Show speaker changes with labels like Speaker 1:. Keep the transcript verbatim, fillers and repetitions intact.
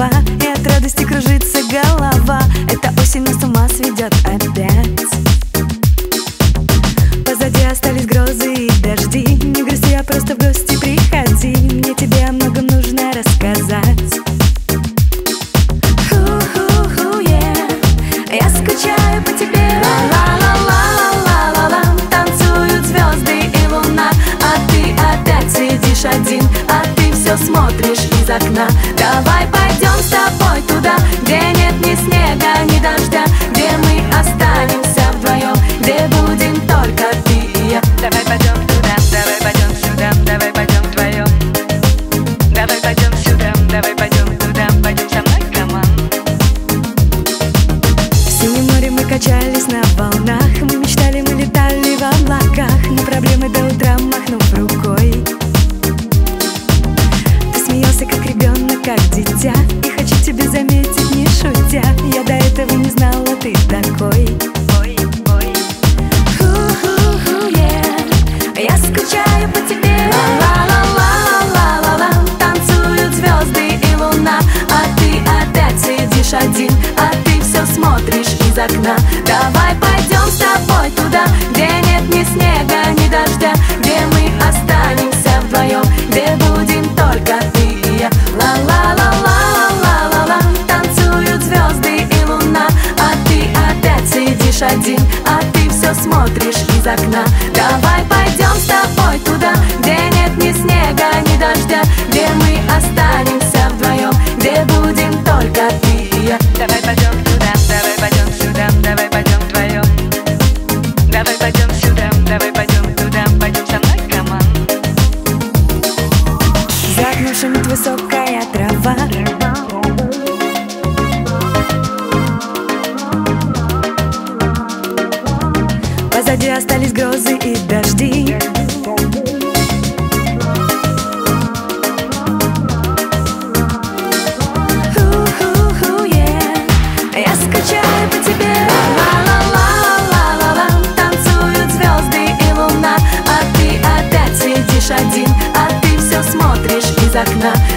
Speaker 1: трава, и от радости кружится голова. Эта осень нас с ума сведет опять. Позади остались грозы и дожди. Не грусти, а просто в гости приходи. Мне тебе о многом нужно рассказать. Ху-ху-ху, yeah. Я скучаю по тебе. Ла-ла-ла-ла-ла-ла-ла. Танцуют звезды и луна, а ты опять сидишь один, а ты все смотришь из окна. Давай пойдем с тобой туда, где нет ни снега, ни дождя, где мы останемся вдвоем, где будем только ты и я.
Speaker 2: Давай пойдем туда, давай пойдем сюда, давай пойдем вдвоем. Давай пойдем сюда, давай пойдем туда, пойдем со мной, команд.
Speaker 1: В синем море мы качались на волнах, мы мечтали, мы летали в облаках, на проблемы до утра махнув рукой. Ты смеялся как ребенок, как дитя, и хочу тебе заметить, не шутя, я до этого не знала, ты такой.
Speaker 2: Ой, ой.
Speaker 1: Ху-ху-ху, yeah. Я скучаю по тебе. Ла-ла-ла-ла-ла-ла-ла. Танцуют звезды и луна, а ты опять сидишь один, а ты все смотришь из окна. Давай пойдем с тобой туда, где нет ни снега, ни дождя, где мы останемся вдвоем, где будем только ты и я. Ла-ла-ла-ла-ла-ла-ла. Танцуют звезды и луна, а ты опять сидишь один, а ты все смотришь из окна. Давай пойдем с тобой туда, где нет ни снега, ни дождя, где мы останемся вдвоем, где будем только ты и я.
Speaker 2: Давай пойдем туда, давай пойдем сюда, давай пойдем вдвоем. Давай пойдем сюда, давай пойдем туда, пойдем со мной, команд.
Speaker 1: За окном шумит высокая трава. Позади остались грозы и дожди. Ху-ху-ху, yeah. Я скучаю по тебе. Ла-ла-ла-ла-ла-ла. Танцуют звезды и луна, а ты опять сидишь один, а ты все смотришь из окна.